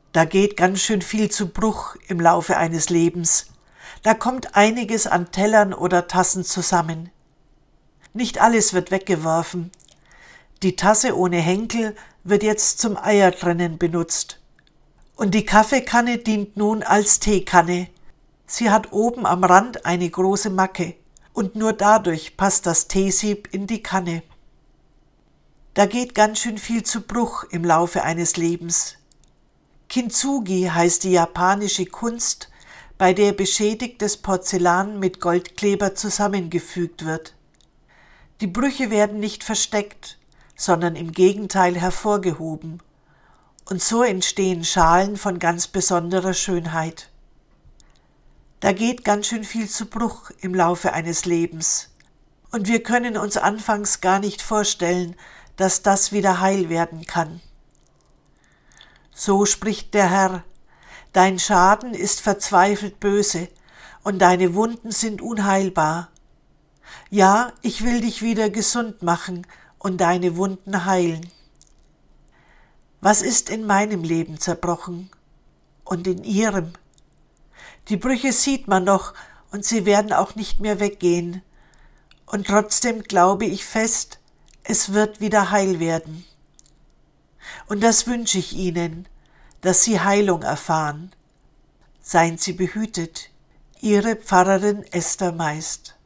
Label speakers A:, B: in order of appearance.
A: Da geht ganz schön viel zu Bruch im Laufe eines Lebens. Da kommt einiges an Tellern oder Tassen zusammen. Nicht alles wird weggeworfen. Die Tasse ohne Henkel wird jetzt zum Eiertrennen benutzt. Und die Kaffeekanne dient nun als Teekanne. Sie hat oben am Rand eine große Macke und nur dadurch passt das Teesieb in die Kanne. Da geht ganz schön viel zu Bruch im Laufe eines Lebens. Kintsugi heißt die japanische Kunst, bei der beschädigtes Porzellan mit Goldkleber zusammengefügt wird. Die Brüche werden nicht versteckt, sondern im Gegenteil hervorgehoben. Und so entstehen Schalen von ganz besonderer Schönheit. Da geht ganz schön viel zu Bruch im Laufe eines Lebens. Und wir können uns anfangs gar nicht vorstellen, dass das wieder heil werden kann. So spricht der Herr: Dein Schaden ist verzweifelt böse, und deine Wunden sind unheilbar. Ja, ich will dich wieder gesund machen und deine Wunden heilen. Was ist in meinem Leben zerbrochen und in ihrem? Die Brüche sieht man noch und sie werden auch nicht mehr weggehen. Und trotzdem glaube ich fest, es wird wieder heil werden. Und das wünsche ich Ihnen, dass Sie Heilung erfahren. Seien Sie behütet, Ihre Pfarrerin Esther Meist.